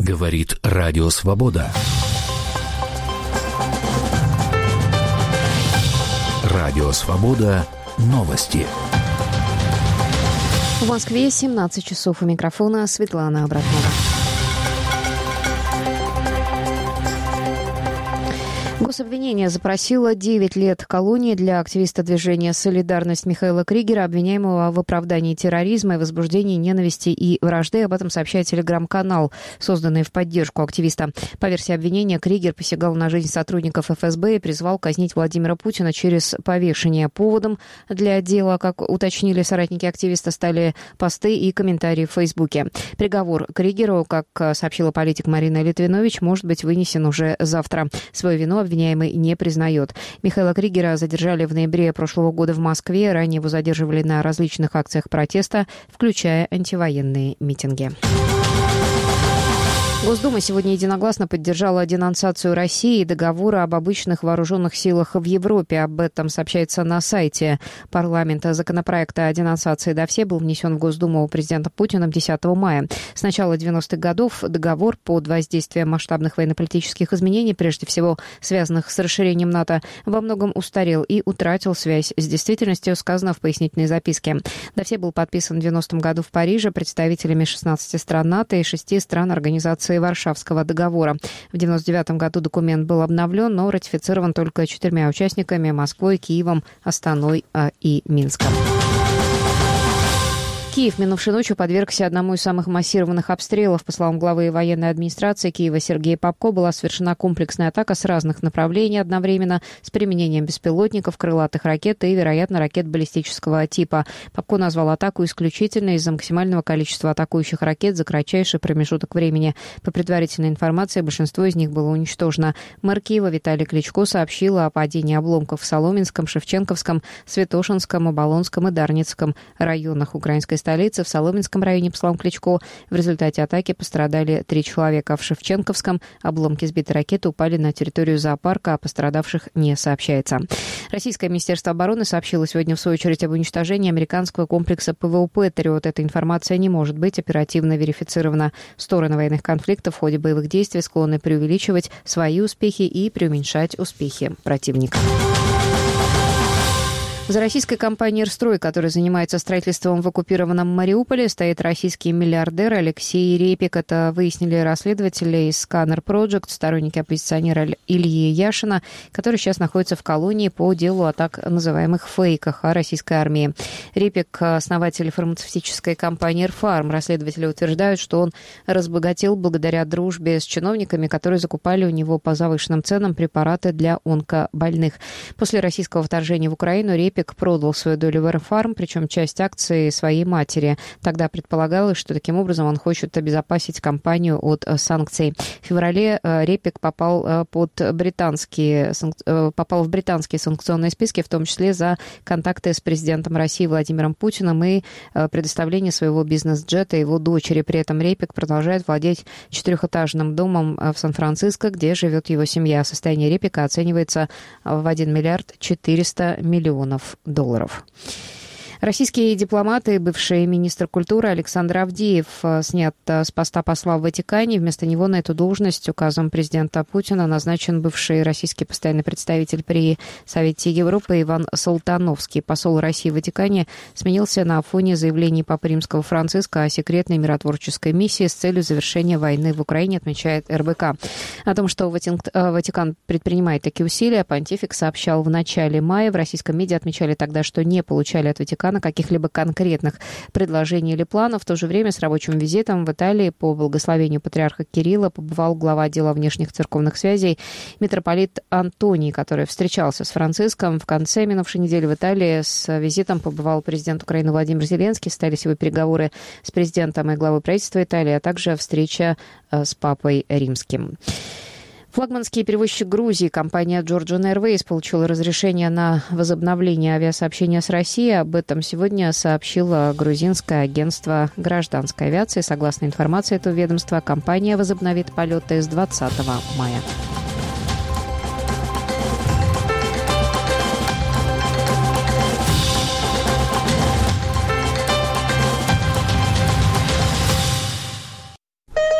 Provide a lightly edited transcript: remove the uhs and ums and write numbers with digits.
Говорит Радио Свобода. Радио Свобода. Новости. В Москве 17 часов. У микрофона Светлана Абрахмова. Гособвинение запросило 9 лет колонии для активиста движения «Солидарность» Михаила Кригера, обвиняемого в оправдании терроризма и возбуждении ненависти и вражды. Об этом сообщает телеграм-канал, созданный в поддержку активиста. По версии обвинения, Кригер посягал на жизнь сотрудников ФСБ и призвал казнить Владимира Путина через повешение. Поводом для дела, как уточнили соратники активиста, стали посты и комментарии в Фейсбуке. Приговор Кригеру, как сообщила политик Марина Литвинович, может быть вынесен уже завтра. Свою вину обвиняемый не признает. Михаила Кригера задержали в ноябре прошлого года в Москве. Ранее его задерживали на различных акциях протеста, включая антивоенные митинги. Госдума сегодня единогласно поддержала денонсацию России и договора об обычных вооруженных силах в Европе. Об этом сообщается на сайте парламента. Законопроект о денонсации ДОВСЕ был внесен в Госдуму президентом Путиным 10 мая. С начала 90-х годов договор под воздействием масштабных военно-политических изменений, прежде всего связанных с расширением НАТО, во многом устарел и утратил связь с действительностью, сказано в пояснительной записке. ДОВСЕ был подписан в 90-м году в Париже представителями 16 стран НАТО и 6 стран Организации Варшавского договора. В 1999 году документ был обновлен, но ратифицирован только 4 участниками: Москвой, Киевом, Астаной и Минском. Киев минувшей ночью подвергся одному из самых массированных обстрелов. По словам главы военной администрации Киева Сергея Попко, была совершена комплексная атака с разных направлений одновременно с применением беспилотников, крылатых ракет и, вероятно, ракет баллистического типа. Попко назвал атаку исключительно из-за максимального количества атакующих ракет за кратчайший промежуток времени. По предварительной информации, большинство из них было уничтожено. Мэр Киева Виталий Кличко сообщил о падении обломков в Соломенском, Шевченковском, Святошинском, Оболонском и Дарницком районах украинской столицы. В Соломенском районе, по словам Кличко, в результате атаки пострадали 3 человека. В Шевченковском обломки сбитой ракеты упали на территорию зоопарка, а пострадавших не сообщается. Российское Министерство обороны сообщило сегодня, в свою очередь, об уничтожении американского комплекса ПВО «Патриот». Эта информация не может быть оперативно верифицирована. Стороны военных конфликтов в ходе боевых действий склонны преувеличивать свои успехи и преуменьшать успехи противника. За российской компанией «Эрстрой», которая занимается строительством в оккупированном Мариуполе, стоит российский миллиардер Алексей Репик. Это выяснили расследователи из Scanner Project, сторонники оппозиционера Ильи Яшина, который сейчас находится в колонии по делу о так называемых фейках о российской армии. Репик – основатель фармацевтической компании «Эрфарм». Расследователи утверждают, что он разбогател благодаря дружбе с чиновниками, которые закупали у него по завышенным ценам препараты для онкобольных. После российского вторжения в Украину Репик продал свою долю в «Эрфарм», причем часть акций своей матери. Тогда предполагалось, что таким образом он хочет обезопасить компанию от санкций. В феврале Репик попал в британские санкционные списки, в том числе за контакты с президентом России Владимиром Путиным и предоставление своего бизнес-джета его дочери. При этом Репик продолжает владеть 4-этажным домом в Сан-Франциско, где живет его семья. Состояние Репика оценивается в 1 миллиард 400 миллионов долларов. Российские дипломаты и бывший министр культуры Александр Авдеев снят с поста посла в Ватикане. Вместо него на эту должность указом президента Путина назначен бывший российский постоянный представитель при Совете Европы Иван Салтановский. Посол России в Ватикане сменился на фоне заявлений Папы Римского Франциска о секретной миротворческой миссии с целью завершения войны в Украине, отмечает РБК. О том, что Ватикан предпринимает такие усилия, понтифик сообщал в начале мая. В российском медиа отмечали тогда, что не получали от Ватикана каких-либо конкретных предложений или планов. В то же время с рабочим визитом в Италии по благословению патриарха Кирилла побывал глава отдела внешних церковных связей митрополит Антоний, который встречался с Франциском. В конце минувшей недели в Италии с визитом побывал президент Украины Владимир Зеленский. Состоялись его переговоры с президентом и главой правительства Италии, а также встреча с Папой Римским. Флагманский перевозчик Грузии, компания Georgian Airways, получила разрешение на возобновление авиасообщения с Россией. Об этом сегодня сообщило грузинское агентство гражданской авиации. Согласно информации этого ведомства, компания возобновит полеты с 20 мая.